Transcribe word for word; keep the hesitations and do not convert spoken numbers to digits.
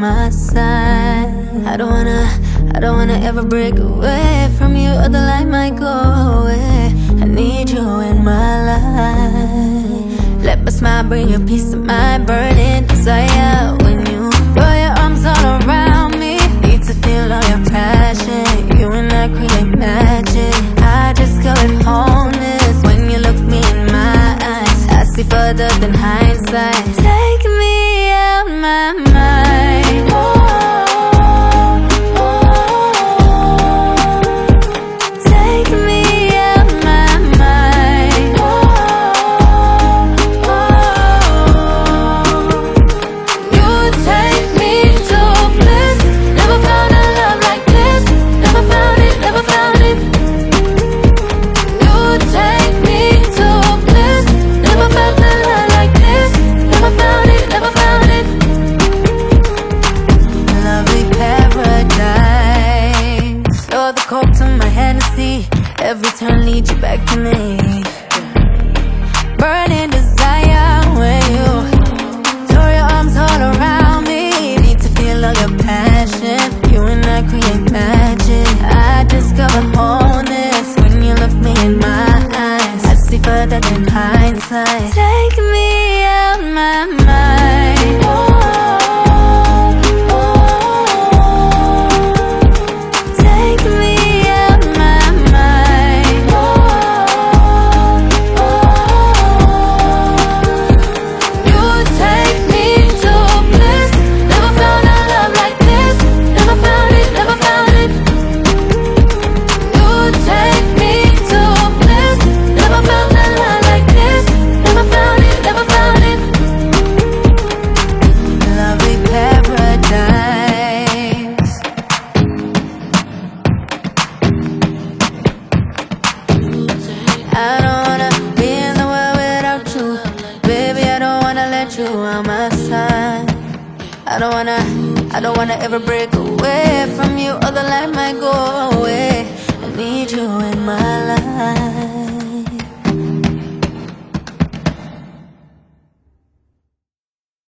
my side. I don't wanna, I don't wanna ever break away from you, or the light might go away. I need you in my life. Let my smile bring you peace to my burning desire. When you throw your arms all around me, need to feel all your passion. You and I create magic. I just go with wholeness when you look me in my eyes. I see further than hindsight. Take me out my mind. Oh, oh, oh. Take me out my mind. Oh, oh. You take me to bliss. Never found a love like this. Never found it, never found it. You take me to bliss. Never felt a love like this. Never found it, never found it. Lovely paradise. You're the coke to my Hennessy. Every turn leads you back to me. Burning desire when you throw your arms all around me. Need to feel all your passion. You and I create magic. I discover wholeness when you look me in my eyes. I see further than hindsight. Take me out my mind. Oh, oh, oh. Take me out my mind. Oh, oh, oh. You take me to bliss. Never found a love like this. Never found it, never found it. You take me to bliss. Never felt a love like this. Never found it, never found it. Lovely paradise. I don't wanna be in the world without you. Baby, I don't wanna let you out my side. I don't wanna, I don't wanna ever break away from you, or the light might go